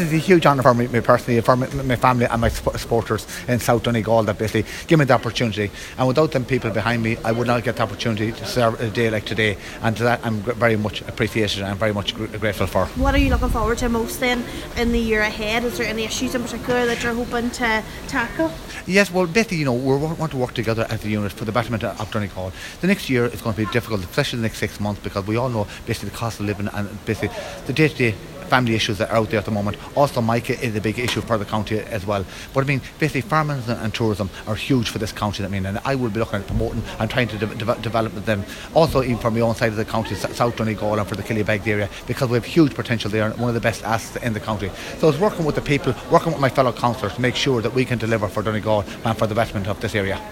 It's a huge honour for me personally, for my family and my supporters in South Donegal that basically give me the opportunity. And without them people behind me, I would not get the opportunity to serve a day like today. And to that, I'm very much appreciated and very much grateful for. What are you looking forward to most then in the year ahead? Is there any issues in particular that you're hoping to tackle? Yes, well, basically, we want to work together as a unit for the betterment of Donegal. The next year is going to be difficult, especially the next 6 months, because we all know basically the cost of living and basically the day-to-day family issues that are out there at the moment. Also, Micah is a big issue for the county as well. But I mean, basically, farming and tourism are huge for this county. I mean, and I will be looking at promoting and trying to develop them. Also, even from my own side of the county, South Donegal and for the Killybegs area, because we have huge potential there and one of the best assets in the county. So it's working with the people, working with my fellow councillors to make sure that we can deliver for Donegal and for the betterment of this area.